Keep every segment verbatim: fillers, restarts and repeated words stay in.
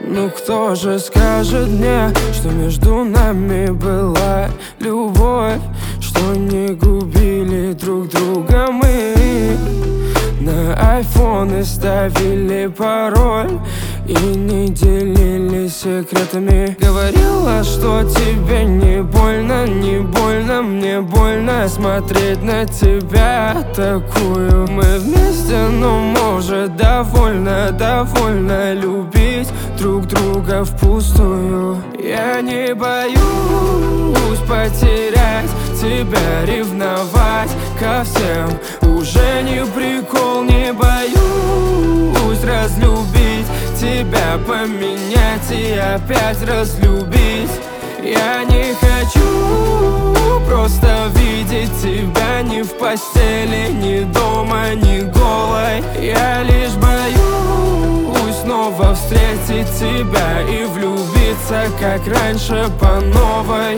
Ну кто же скажет мне, что между нами была любовь, что не губили друг друга мы, на айфоны ставили пароль и не делились секретами. Говорила, что тебе не больно, не больно, мне больно смотреть на тебя такую. Мы вместе, но может довольно, довольно любить друг друга впустую. Я не боюсь потерять тебя, ревновать ко всем уже не прикол. Не боюсь разлюбить тебя, поменять и опять разлюбить. Я не хочу просто видеть тебя ни в постели, ни дома, ни голой. Я лишь боюсь снова встретить тебя и влюбиться, как раньше, по новой.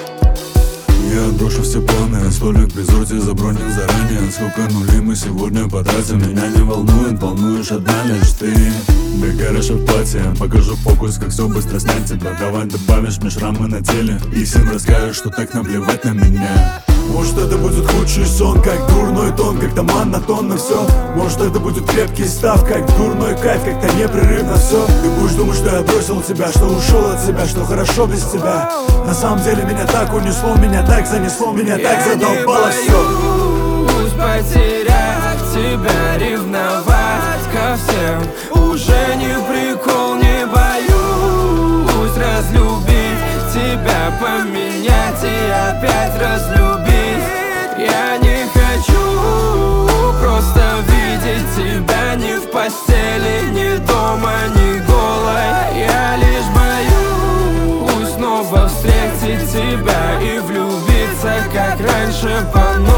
Я отброшу все планы, столик при зорте забронен заранее. Сколько нулей мы сегодня потратим, меня не волнует, волнуешь одна лишь ты. Бегаешь в платье, покажу фокус, как все быстро снять тебя. Давай добавишь мне шрамы на теле и всем расскажешь, что так наплевать на меня. Может это будет худший сон, как дурной тон, как-то монотонно все. Может это будет крепкий став, как дурной кайф, как-то непрерывно все. Ты будешь думать, что я бросил тебя, что ушел от себя, что хорошо без тебя. На самом деле меня так унесло, меня так занесло, меня так задолбало все. Я не боюсь потерять тебя, ревновать ко всем уже не прикол. Не боюсь разлюбить тебя, поменять и опять разлюбить. Я не хочу просто видеть тебя ни в постели, ни дома, ни голой. Я лишь боюсь снова встретить тебя и влюбиться, как раньше, по новой.